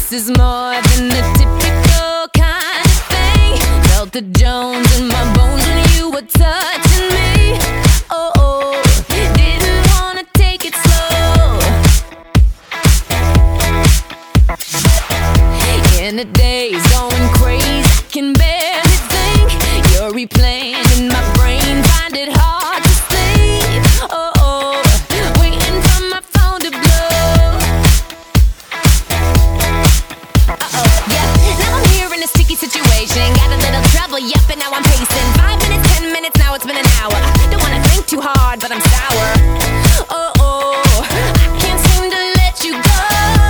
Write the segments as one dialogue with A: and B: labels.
A: This is more than the typical kind of thing. Felt the Jones in my bones when you were touching me. Oh, oh, didn't wanna take it slow. In the days going crazy, I can barely think. You're replaying in my brain, find it hard to sleep. Oh, oh, waiting for my phone to blow. Uh-oh, yeah, now I'm here in a sticky situation. Got a little trouble, yep, and now I'm pacing. 5 minutes, 10 minutes, now it's been an hour. Don't wanna think too hard, but I'm sour. Oh, oh, I can't seem to let you go.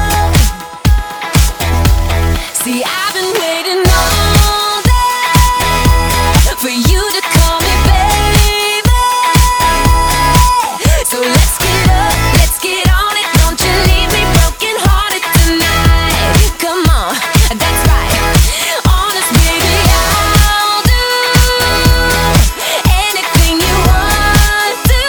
A: See, I've been waiting all day for you to call me baby. So let's get up, let's get on it. Don't you leave me broken hearted tonight. Come on, that's right. Honest, baby, I'll do anything you want to.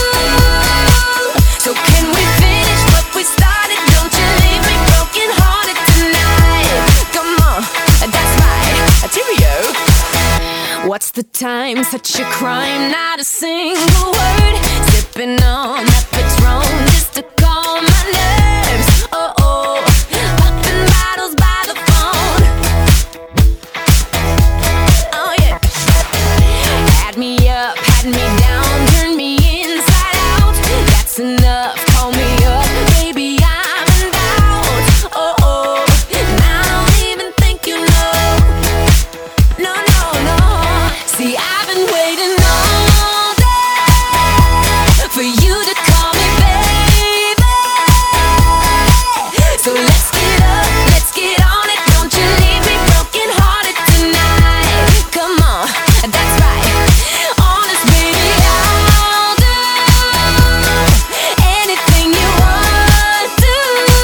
A: So can we finish what we started? Don't you leave me broken hearted tonight. Come on, that's right. Cheerio. What's the time? Such a crime, not a single word. Sipping on that Patron just to calm my nerves. Oh, oh, popping bottles by the phone. Oh, yeah. Had me up, had me down, turned me inside out. That's enough, call me up, baby, I'm in doubt. Oh, oh, and I don't even think you know. No, no, no. See, I've been waiting all day for you to call me baby. So let's get up, let's get on it. Don't you leave me broken hearted tonight. Come on, that's right. Honest, baby, I'll do anything you want to.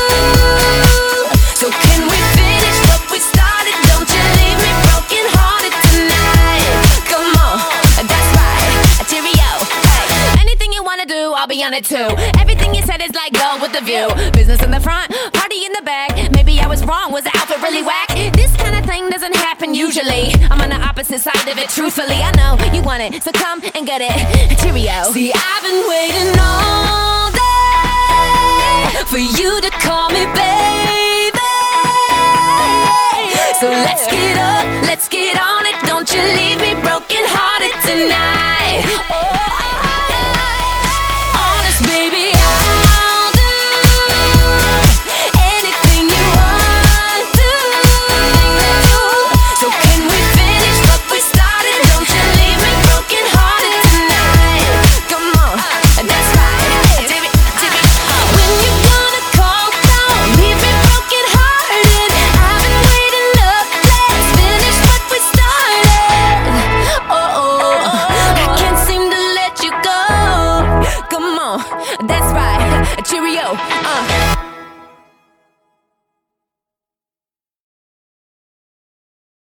A: So can we finish what we started? Don't you leave me broken hearted tonight. Come on, that's right. Cheerio. Hey, anything you wanna do, I'll be on it too. Everything you said is like go with the view. Business in the front, party in the back. Maybe I was wrong, was the outfit really whack? This kind of thing doesn't happen usually. I'm on the opposite side of it, truthfully. I know you want it, so come and get it. Cheerio. See, I've been waiting all day for you to call me baby. So let's get up, let's get on it. Don't you leave me broken hearted tonight. Oh.